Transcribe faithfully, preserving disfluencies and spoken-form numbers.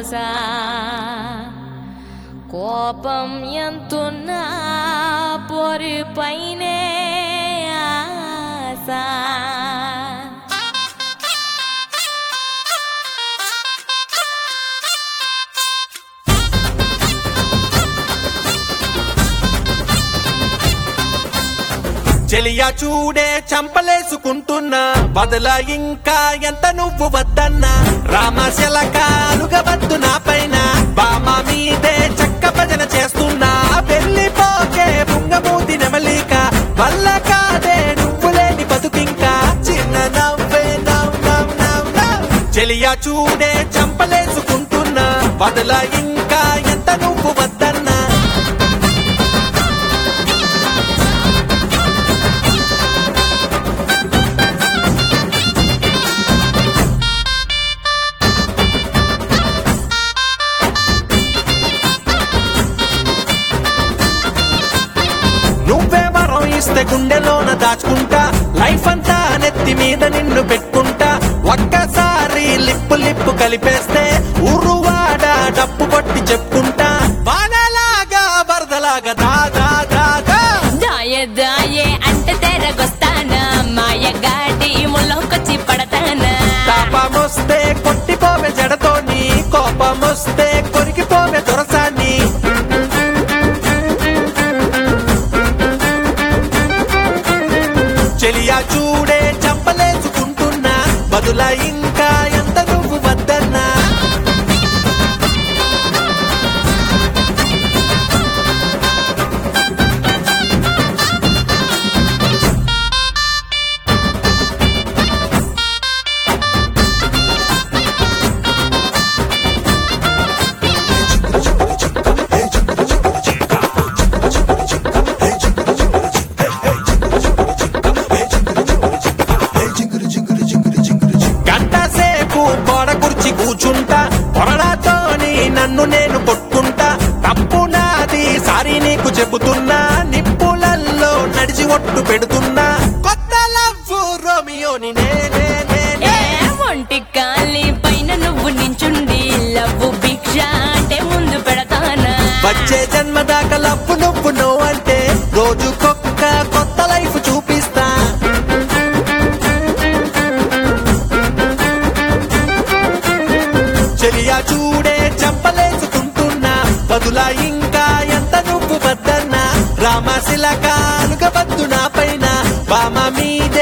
ఆశ కోపం ఎంతున్నా పొరిపైనే ఆశ చెలియా చూడే చంపలేసుకుంటున్నా బదల ఇంకా ఎంత నువ్వు వద్దన్నా రామశలక అలుగవద్దు నా పైన బామా మీదే చక్క భజన చేస్తున్నా వెళ్ళిపోకే బుంగమూతి నెమలిక వల్ల కాదే నువ్వు లేని బతుకింకా చిన్న నవ్వే నవ్ నవ్ నవ్ నవ్ చెలియా చూడే చంపలేసుకుంటున్నా బదల ఇంకా ఎంత నువ్వు వద్దన్నా ఇస్తే గుండెలోన దాచుకుంటా లైఫ్ అంతా నెత్తి మీద నిన్ను పెట్టుకుంటా ఒక్కసారి లిప్పు లిప్పు కలిపేస్తే ఊరువాడ డప్పు కొట్టి చెప్పుకుంటా బాణలాగా వరదలాగా దాదా దాదా దాయే దాయే అంటే తెరగొస్తానా మాయగాడి ముళ్ళకొచ్చి పడతానా తాపమొస్తే కొట్టిపోవే జడతోని కోపమొస్తే కొరికిపోవే దొరసాన్ని చెలియా చూడే చంపలేసుకుంటున్నా బదుల ఇంకా ఎంత నువ్వు వద్దన్నా కూర్చుంటా కొరడాతోని నన్ను నేను కొట్టుకుంటా తప్పు నాది సారీ నీకు చెబుతున్నా నిప్పులల్లో నడిచి ఒట్టు పెడుతున్నా కొత్త లవ్వు రోమియోని నేనే ఒంటి కాలి పైన నువ్వు నించుండి లవ్వు భిక్ష అంటే ముందు పెడతానా వచ్చే జన్మ దాకా లవ్వు నువ్వు నో అంటే రోజుకొక్క కొత్త లైఫ్ చూపిస్తా చెలియా చూడే చంపలేసుకుంటున్నా బదుల ఇంకా ఎంత నువ్వు వద్దన్నా రామశిలక అలుగవద్దు నా పైన బామ మీద